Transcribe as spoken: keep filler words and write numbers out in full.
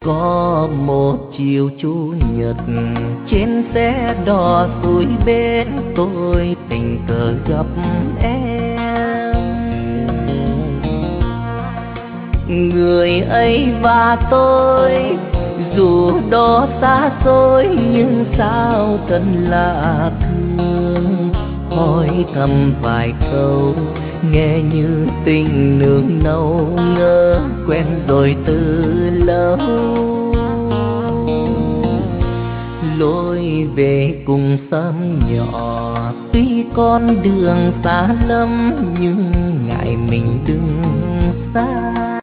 Có một chiều chủ nhật, trên xe đò suối bên tôi tình cờ gặp em. Người ấy và tôi dù đó xa xôi nhưng sao thật lạ thương. Hỏi thăm vài câu nghe như tình nương nâu, ngỡ quen rồi từ lâu. Lối về cùng xóm nhỏ, tuy con đường xa lắm nhưng ngại mình đứng xa.